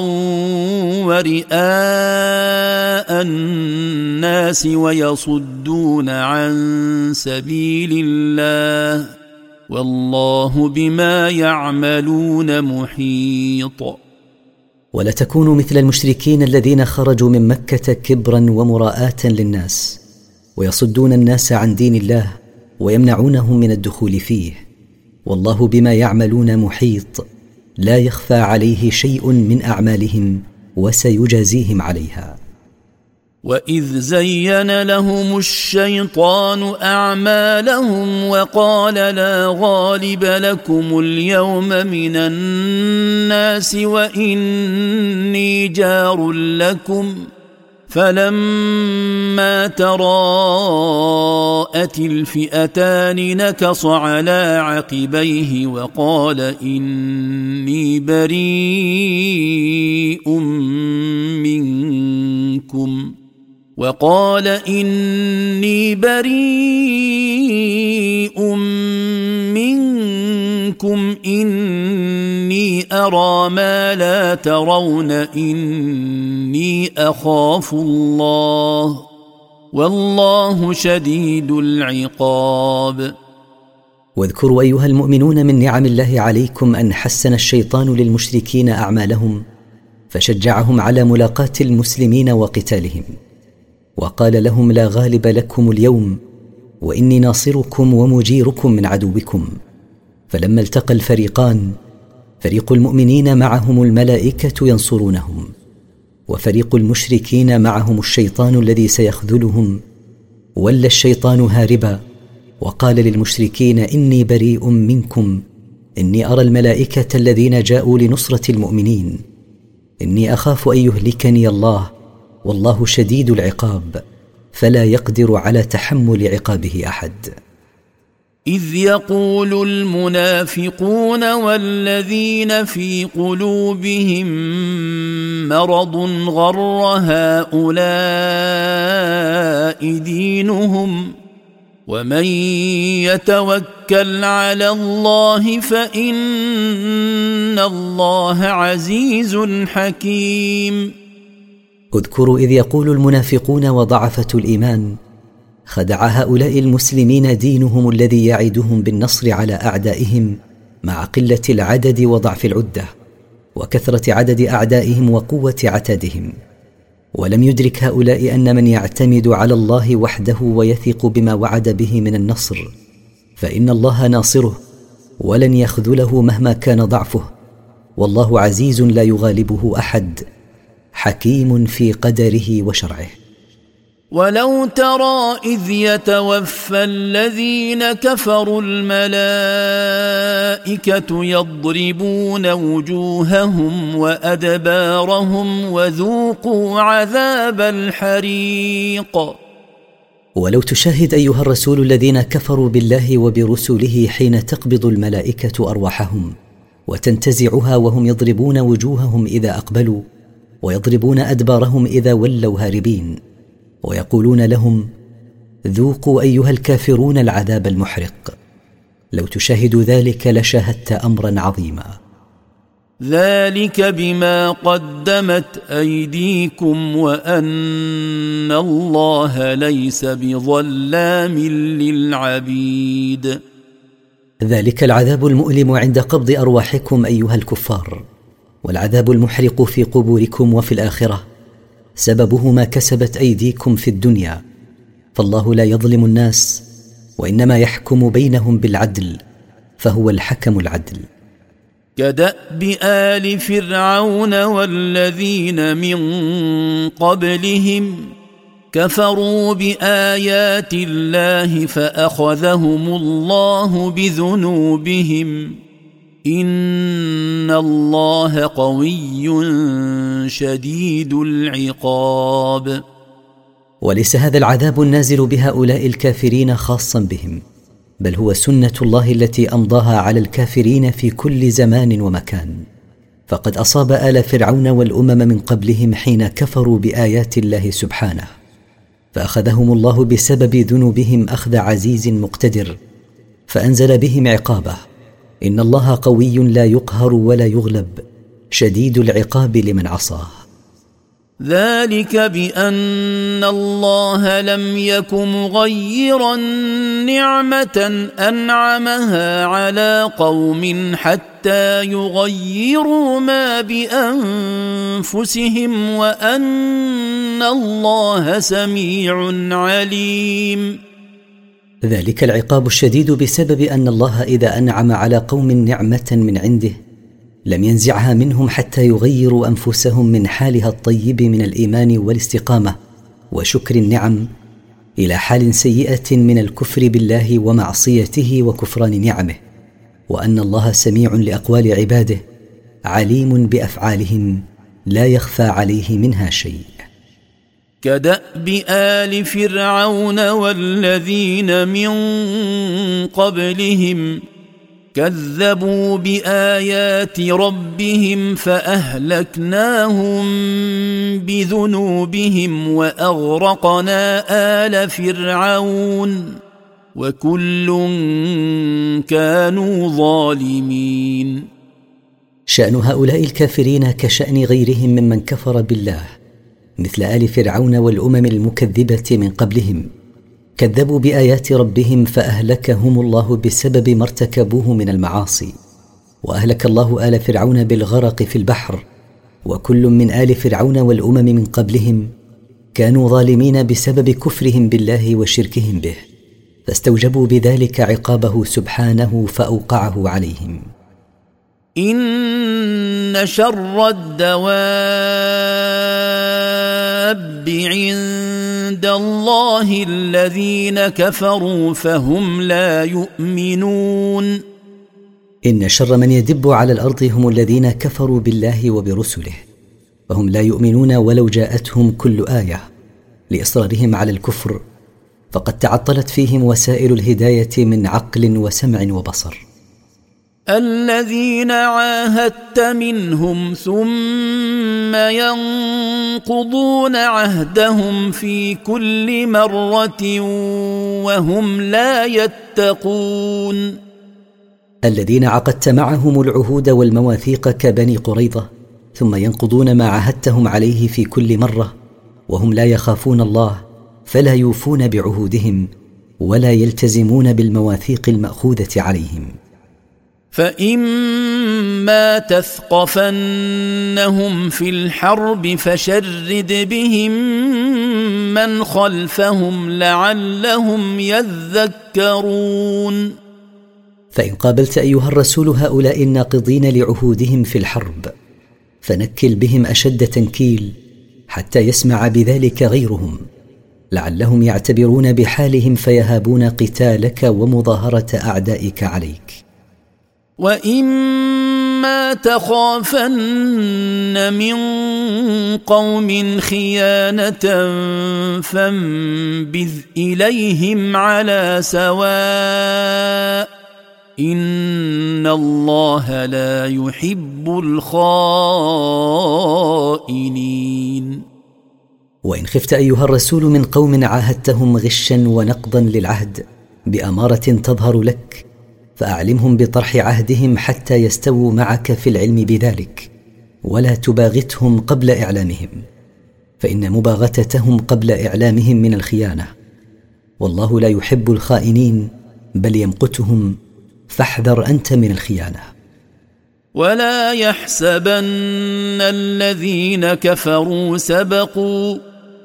ورئاء الناس ويصدون عن سبيل الله والله بما يعملون محيط. ولا تكونوا مثل المشركين الذين خرجوا من مكة كبرا ومراءة للناس، ويصدون الناس عن دين الله ويمنعونهم من الدخول فيه، والله بما يعملون محيط، لا يخفى عليه شيء من أعمالهم وسيجازيهم عليها. وإذ زين لهم الشيطان أعمالهم وقال لا غالب لكم اليوم من الناس وإني جار لكم فلما تراءت الفئتان نكص على عقبيه وقال إني بريء منكم وقال إني بريء منكم إني أرى ما لا ترون إني أخاف الله والله شديد العقاب. واذكروا أيها المؤمنون من نعم الله عليكم أن حسن الشيطان للمشركين أعمالهم، فشجعهم على ملاقاة المسلمين وقتالهم، وقال لهم لا غالب لكم اليوم وإني ناصركم ومجيركم من عدوكم. فلما التقى الفريقان، فريق المؤمنين معهم الملائكة ينصرونهم، وفريق المشركين معهم الشيطان الذي سيخذلهم، ولى الشيطان هاربا وقال للمشركين إني بريء منكم إني أرى الملائكة الذين جاءوا لنصرة المؤمنين، إني أخاف أن يهلكني الله والله شديد العقاب فلا يقدر على تحمل عقابه أحد. إذ يقول المنافقون والذين في قلوبهم مرض غر هؤلاء دينهم ومن يتوكل على الله فإن الله عزيز حكيم. اذكروا إذ يقول المنافقون وضعفة الإيمان خدع هؤلاء المسلمين دينهم الذي يعدهم بالنصر على أعدائهم مع قلة العدد وضعف العدة وكثرة عدد أعدائهم وقوة عتادهم، ولم يدرك هؤلاء أن من يعتمد على الله وحده ويثق بما وعد به من النصر فإن الله ناصره ولن يخذله مهما كان ضعفه، والله عزيز لا يغالبه أحد، حكيم في قدره وشرعه. ولو ترى إذ يتوفى الذين كفروا الملائكة يضربون وجوههم وأدبارهم وذوقوا عذاب الحريق. ولو تشاهد أيها الرسول الذين كفروا بالله وبرسله حين تقبض الملائكة أرواحهم وتنتزعها وهم يضربون وجوههم إذا أقبلوا ويضربون أدبارهم إذا ولوا هاربين، ويقولون لهم ذوقوا أيها الكافرون العذاب المحرق. لو تشاهد ذلك لشاهدت أمرا عظيما. ذلك بما قدمت أيديكم وأن الله ليس بظلام للعبيد. ذلك العذاب المؤلم عند قبض أرواحكم أيها الكفار، والعذاب المحرق في قبوركم وفي الآخرة سببه ما كسبت أيديكم في الدنيا، فالله لا يظلم الناس وإنما يحكم بينهم بالعدل، فهو الحكم العدل. كدأب آل فرعون والذين من قبلهم كفروا بآيات الله فأخذهم الله بذنوبهم إن الله قوي شديد العقاب. وليس هذا العذاب النازل بهؤلاء الكافرين خاصا بهم، بل هو سنة الله التي أمضاها على الكافرين في كل زمان ومكان، فقد أصاب آل فرعون والأمم من قبلهم حين كفروا بآيات الله سبحانه، فأخذهم الله بسبب ذنوبهم أخذ عزيز مقتدر، فأنزل بهم عقابه. إن الله قوي لا يقهر ولا يغلب، شديد العقاب لمن عصاه. ذلك بأن الله لم يك مغيرا نعمة أنعمها على قوم حتى يغيروا ما بأنفسهم وأن الله سميع عليم. ذلك العقاب الشديد بسبب أن الله إذا أنعم على قوم نعمة من عنده لم ينزعها منهم حتى يغيروا أنفسهم من حالها الطيب من الإيمان والاستقامة وشكر النعم إلى حال سيئة من الكفر بالله ومعصيته وكفران نعمه، وأن الله سميع لأقوال عباده عليم بأفعالهم لا يخفى عليه منها شيء. كدأب آل فرعون والذين من قبلهم كذبوا بآيات ربهم فأهلكناهم بذنوبهم وأغرقنا آل فرعون وكل كانوا ظالمين. شأن هؤلاء الكافرين كشأن غيرهم ممن كفر بالله، مثل آل فرعون والأمم المكذبة من قبلهم، كذبوا بآيات ربهم فأهلكهم الله بسبب ما ارتكبوه من المعاصي، وأهلك الله آل فرعون بالغرق في البحر، وكل من آل فرعون والأمم من قبلهم كانوا ظالمين بسبب كفرهم بالله وشركهم به، فاستوجبوا بذلك عقابه سبحانه فأوقعه عليهم. إن شر الدواب عند الله الذين كفروا فهم لا يؤمنون. إن شر من يدب على الأرض هم الذين كفروا بالله وبرسله، فهم لا يؤمنون ولو جاءتهم كل آية لإصرارهم على الكفر، فقد تعطلت فيهم وسائل الهداية من عقل وسمع وبصر. الذين عاهدت منهم ثم ينقضون عهدهم في كل مرة وهم لا يتقون. الذين عقدت معهم العهود والمواثيق كبني قريظة، ثم ينقضون ما عاهدتهم عليه في كل مرة وهم لا يخافون الله، فلا يوفون بعهودهم ولا يلتزمون بالمواثيق المأخوذة عليهم. فإما تثقفنهم في الحرب فشرد بهم من خلفهم لعلهم يذكرون. فإن قابلت أيها الرسول هؤلاء الناقضين لعهودهم في الحرب فنكل بهم أشد تنكيل حتى يسمع بذلك غيرهم، لعلهم يعتبرون بحالهم فيهابون قتالك ومظاهرة أعدائك عليك. وإما تخافن من قوم خيانة فانبذ إليهم على سواء إن الله لا يحب الخائنين. وإن خفت أيها الرسول من قوم عاهدتهم غشا ونقضا للعهد بأمارة تظهر لك، فأعلمهم بطرح عهدهم حتى يستووا معك في العلم بذلك، ولا تباغتهم قبل إعلامهم، فإن مباغتتهم قبل إعلامهم من الخيانة، والله لا يحب الخائنين بل يمقتهم، فاحذر أنت من الخيانة. ولا يحسبن الذين كفروا سبقوا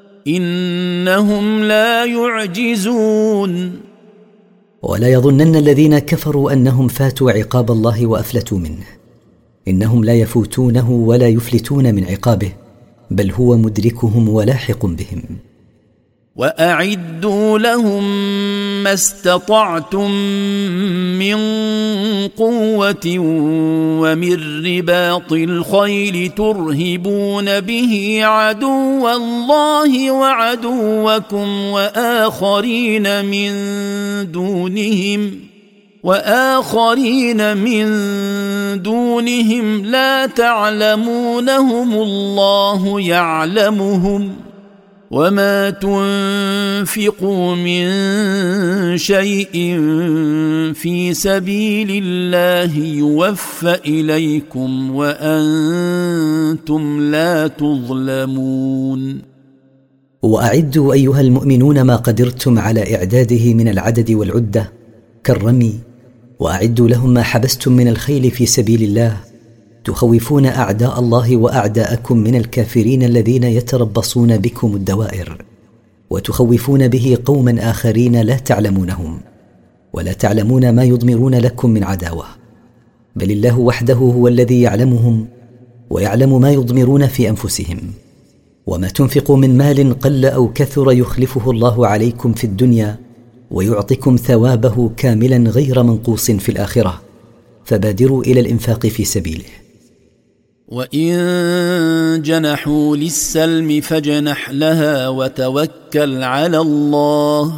إنهم لا يعجزون. ولا يظنن الذين كفروا أنهم فاتوا عقاب الله وأفلتوا منه، إنهم لا يفوتونه ولا يفلتون من عقابه، بل هو مدركهم ولاحق بهم. وأعدوا لهم ما استطعتم من قوة ومن رباط الخيل ترهبون به عدو الله وعدوكم وآخرين من دونهم وآخرين من دونهم لا تعلمونهم الله يعلمهم وما تنفقوا من شيء في سبيل الله يوفى إليكم وأنتم لا تظلمون. وأعدوا أيها المؤمنون ما قدرتم على إعداده من العدد والعدة كالرمي، وأعدوا لهم ما حبستم من الخيل في سبيل الله تخوفون أعداء الله وأعداءكم من الكافرين الذين يتربصون بكم الدوائر، وتخوفون به قوما آخرين لا تعلمونهم ولا تعلمون ما يضمرون لكم من عداوة، بل الله وحده هو الذي يعلمهم ويعلم ما يضمرون في أنفسهم. وما تنفقوا من مال قل أو كثر يخلفه الله عليكم في الدنيا ويعطيكم ثوابه كاملا غير منقوص في الآخرة، فبادروا إلى الإنفاق في سبيله. وإن جنحوا للسلم فاجنح لها وتوكل على الله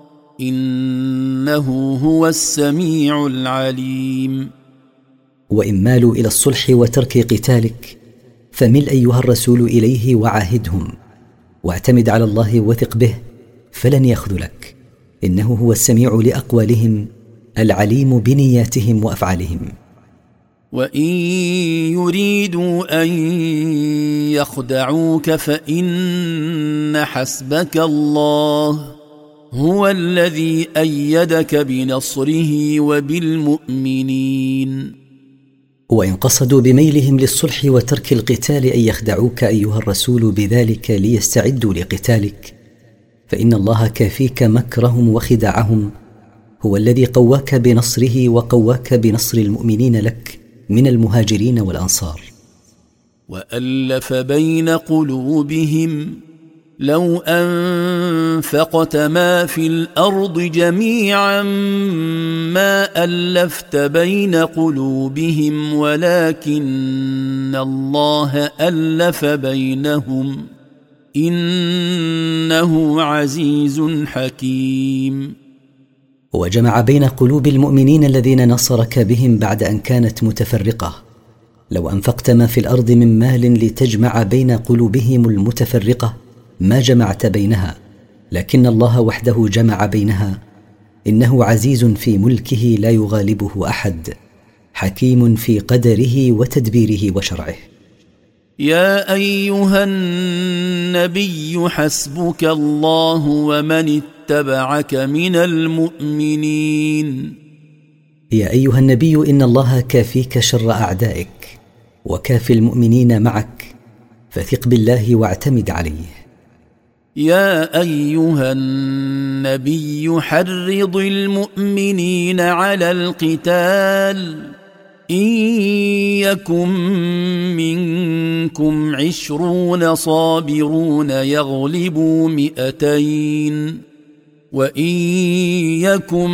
إنه هو السميع العليم. وإن مالوا إلى الصلح وترك قتالك فمل أيها الرسول إليه وعاهدهم، واعتمد على الله وثق به فلن يخذلك، إنه هو السميع لأقوالهم العليم بنياتهم وأفعالهم. وإن يريدوا أن يخدعوك فإن حسبك الله هو الذي أيدك بنصره وبالمؤمنين. وإن قصدوا بميلهم للصلح وترك القتال أن يخدعوك أيها الرسول بذلك ليستعدوا لقتالك، فإن الله كافيك مكرهم وخداعهم، هو الذي قواك بنصره وقواك بنصر المؤمنين لك من المهاجرين والأنصار. وألف بين قلوبهم لو أنفقت ما في الأرض جميعا ما ألفت بين قلوبهم ولكن الله ألف بينهم إنه عزيز حكيم. وجمع بين قلوب المؤمنين الذين نصرك بهم بعد أن كانت متفرقة. لو أنفقت ما في الأرض من مال لتجمع بين قلوبهم المتفرقة ما جمعت بينها، لكن الله وحده جمع بينها، إنه عزيز في ملكه لا يغالبه أحد، حكيم في قدره وتدبيره وشرعه. يا أيها النبي حسبك الله ومن اتبعك من المؤمنين. يا أيها النبي إن الله كافيك شر أعدائك وكافي المؤمنين معك، فثق بالله واعتمد عليه. يا أيها النبي حرض المؤمنين على القتال إن يكن منكم عشرون صابرون يغلبوا مئتين وإن يكن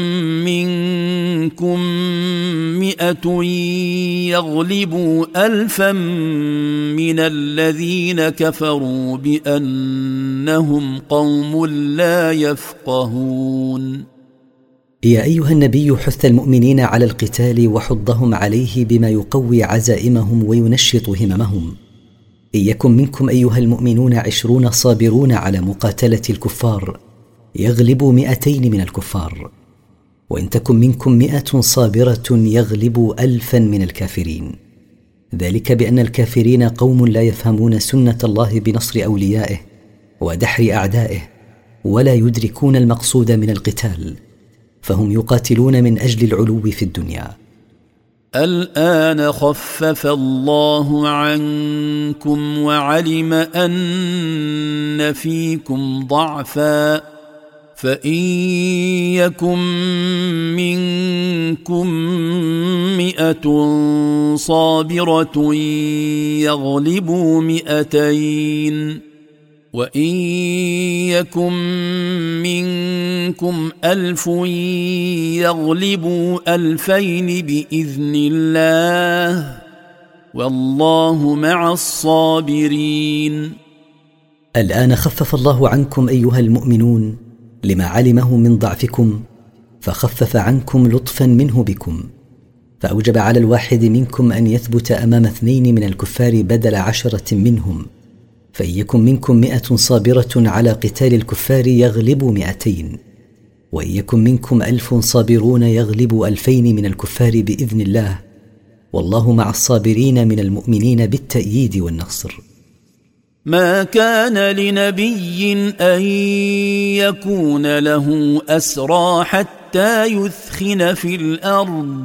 منكم مئة يغلبوا ألفا من الذين كفروا بأنهم قوم لا يفقهون. يا أيها النبي حث المؤمنين على القتال وحضهم عليه بما يقوي عزائمهم وينشط هممهم. إن يكن منكم أيها المؤمنون عشرون صابرون على مقاتلة الكفار يغلبوا مئتين من الكفار، وإن تكن منكم مئة صابرة يغلبوا ألفا من الكافرين، ذلك بأن الكافرين قوم لا يفهمون سنة الله بنصر أوليائه ودحر أعدائه، ولا يدركون المقصود من القتال، فهم يقاتلون من أجل العلو في الدنيا. الآن خفف الله عنكم وعلم أن فيكم ضعفا فإن يكن منكم مئة صابرة يغلبوا مئتين وإن يكن منكم ألف يغلبوا ألفين بإذن الله والله مع الصابرين. الآن خفف الله عنكم أيها المؤمنون لما علمه من ضعفكم، فخفف عنكم لطفا منه بكم، فأوجب على الواحد منكم أن يثبت أمام اثنين من الكفار بدل عشرة منهم، فإن يكن منكم مئة صابرة على قتال الكفار يغلبوا مئتين، وإن يكن منكم ألف صابرون يغلبوا ألفين من الكفار بإذن الله والله مع الصابرين من المؤمنين بالتأييد والنصر. ما كان لنبي أن يكون له أسرى حتى يثخن في الأرض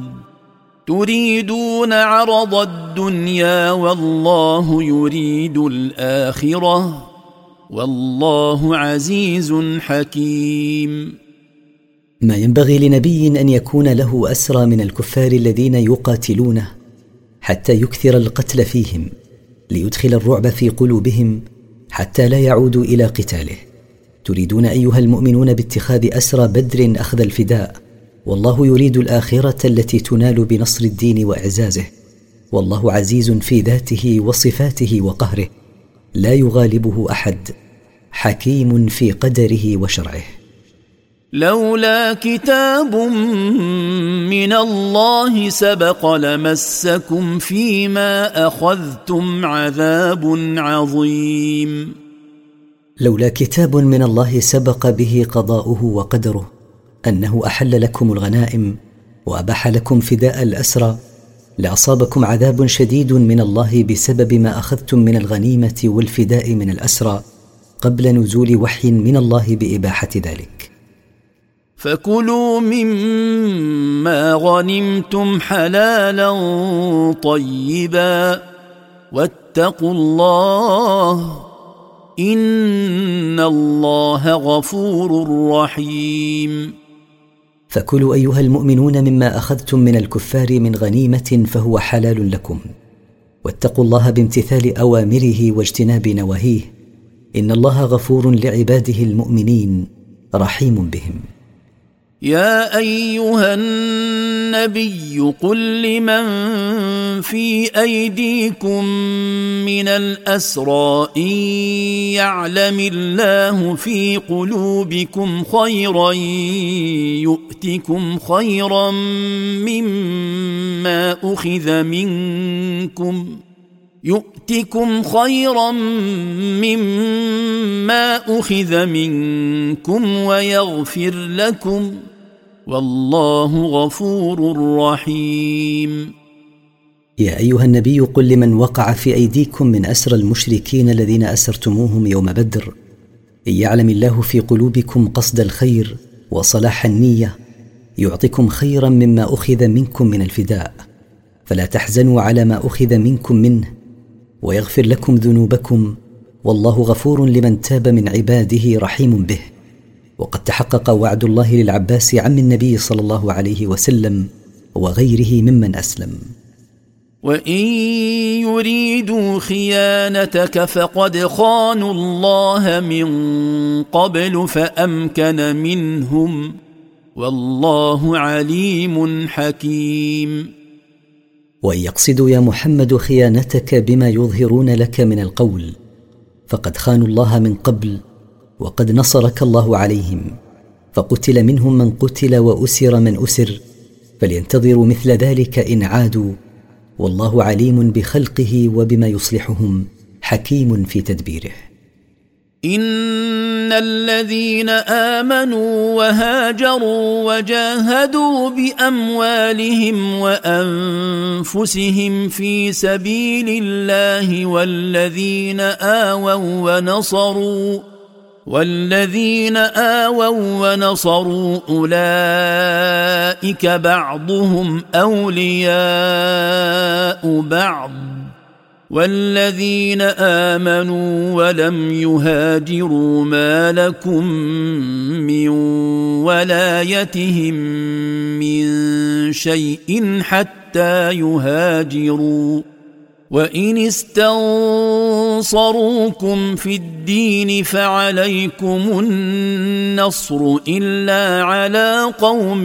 تريدون عرض الدنيا والله يريد الآخرة والله عزيز حكيم. ما ينبغي لنبي أن يكون له أسرى من الكفار الذين يقاتلونه حتى يكثر القتل فيهم ليدخل الرعب في قلوبهم حتى لا يعودوا إلى قتاله. تريدون أيها المؤمنون باتخاذ أسرى بدر أخذ الفداء، والله يريد الآخرة التي تنال بنصر الدين وإعزازه، والله عزيز في ذاته وصفاته وقهره لا يغالبه أحد، حكيم في قدره وشرعه. لولا كتاب من الله سبق لمسكم فيما أخذتم عذاب عظيم. لولا كتاب من الله سبق به قضاؤه وقدره أنه أحل لكم الغنائم وأباح لكم فداء الأسرى لأصابكم عذاب شديد من الله بسبب ما أخذتم من الغنيمة والفداء من الأسرى قبل نزول وحي من الله بإباحة ذلك. فكلوا مما غنمتم حلالا طيبا واتقوا الله إن الله غفور رحيم. فكلوا أيها المؤمنون مما أخذتم من الكفار من غنيمة فهو حلال لكم، واتقوا الله بامتثال أوامره واجتناب نواهيه، إن الله غفور لعباده المؤمنين رحيم بهم. يا أيها النبي قل لمن في أيديكم من الأسرى إن يعلم الله في قلوبكم خيرا يؤتكم خيرا مما أخذ منكم يؤتكم خيرا مما أخذ منكم ويغفر لكم والله غفور رحيم. يا أيها النبي قل لمن وقع في أيديكم من أسرى المشركين الذين أسرتموهم يوم بدر إن يعلم الله في قلوبكم قصد الخير وصلاح النية يعطيكم خيرا مما أخذ منكم من الفداء، فلا تحزنوا على ما أخذ منكم منه ويغفر لكم ذنوبكم والله غفور لمن تاب من عباده رحيم به. وقد تحقق وعد الله للعباس عم النبي صلى الله عليه وسلم وغيره ممن أسلم. وإن يريدوا خيانتك فقد خانوا الله من قبل فأمكن منهم والله عليم حكيم. وإن يقصدوا يا محمد خيانتك بما يظهرون لك من القول فقد خانوا الله من قبل وقد نصرك الله عليهم، فقتل منهم من قتل وأسر من أسر، فلينتظروا مثل ذلك إن عادوا، والله عليم بخلقه وبما يصلحهم حكيم في تدبيره. إن الذين آمنوا وهاجروا وجاهدوا بأموالهم وأنفسهم في سبيل الله والذين آووا ونصروا والذين آووا ونصروا أولئك بعضهم أولياء بعض والذين آمنوا ولم يهاجروا ما لكم من ولايتهم من شيء حتى يهاجروا وإن استنصروكم في الدين فعليكم النصر إلا على قوم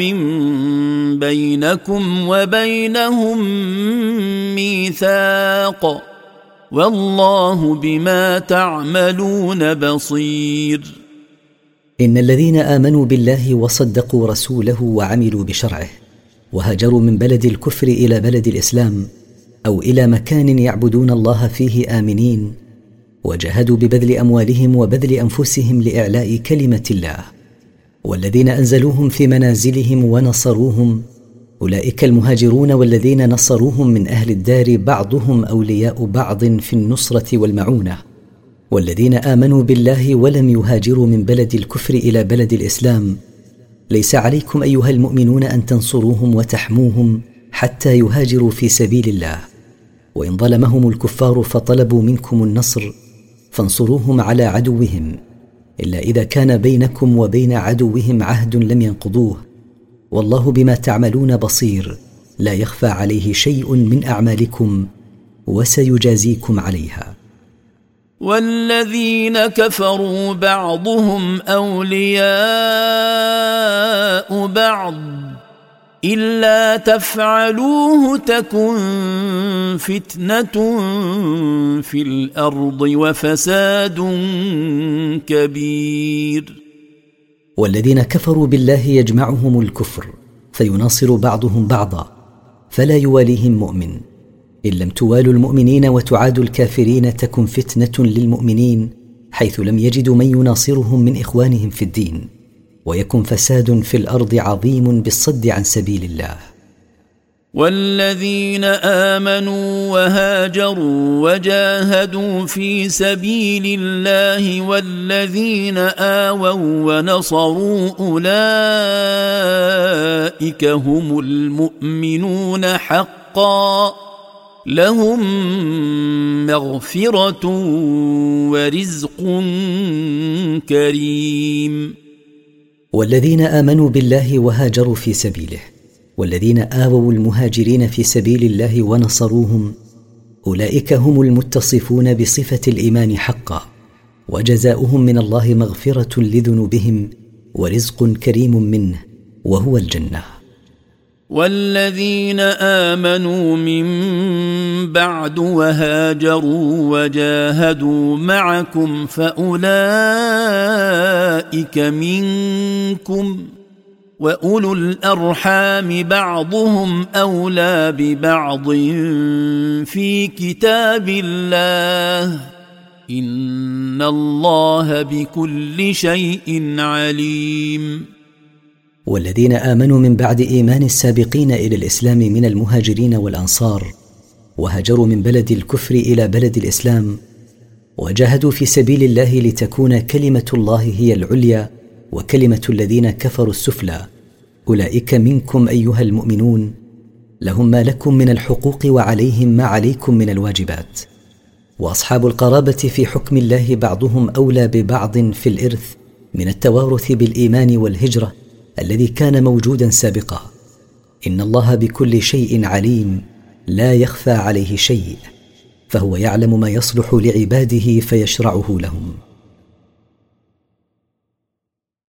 بينكم وبينهم ميثاق والله بما تعملون بصير. إن الذين آمنوا بالله وصدقوا رسوله وعملوا بشرعه وهاجروا من بلد الكفر إلى بلد الإسلام أو إلى مكان يعبدون الله فيه آمنين وجاهدوا ببذل أموالهم وبذل أنفسهم لإعلاء كلمة الله والذين أنزلوهم في منازلهم ونصروهم أولئك المهاجرون والذين نصروهم من أهل الدار بعضهم أولياء بعض في النصرة والمعونة والذين آمنوا بالله ولم يهاجروا من بلد الكفر إلى بلد الإسلام ليس عليكم أيها المؤمنون أن تنصروهم وتحموهم حتى يهاجروا في سبيل الله وإن ظلمهم الكفار فطلبوا منكم النصر فانصروهم على عدوهم إلا إذا كان بينكم وبين عدوهم عهد لم ينقضوه والله بما تعملون بصير لا يخفى عليه شيء من أعمالكم وسيجازيكم عليها. والذين كفروا بعضهم أولياء بعض إلا تفعلوه تكن فتنة في الأرض وفساد كبير. والذين كفروا بالله يجمعهم الكفر فيناصر بعضهم بعضا فلا يواليهم مؤمن. إن لم توالوا المؤمنين وتعادوا الكافرين تكن فتنة للمؤمنين حيث لم يجدوا من يناصرهم من إخوانهم في الدين ويكن فساد في الأرض عظيم بالصد عن سبيل الله. والذين آمنوا وهاجروا وجاهدوا في سبيل الله والذين آووا ونصروا أولئك هم المؤمنون حقا لهم مغفرة ورزق كريم. والذين آمنوا بالله وهاجروا في سبيله والذين آووا المهاجرين في سبيل الله ونصروهم أولئك هم المتصفون بصفة الإيمان حقا وجزاؤهم من الله مغفرة لذنوبهم ورزق كريم منه وهو الجنة. والذين آمنوا من بعد وهاجروا وجاهدوا معكم فأولئك منكم وأولو الأرحام بعضهم أولى ببعض في كتاب الله إن الله بكل شيء عليم. والذين آمنوا من بعد إيمان السابقين إلى الإسلام من المهاجرين والأنصار وهاجروا من بلد الكفر إلى بلد الإسلام وجاهدوا في سبيل الله لتكون كلمة الله هي العليا وكلمة الذين كفروا السفلى أولئك منكم أيها المؤمنون لهم ما لكم من الحقوق وعليهم ما عليكم من الواجبات. وأصحاب القرابة في حكم الله بعضهم أولى ببعض في الإرث من التوارث بالإيمان والهجرة الذي كان موجودا سابقا إن الله بكل شيء عليم لا يخفى عليه شيء فهو يعلم ما يصلح لعباده فيشرعه لهم.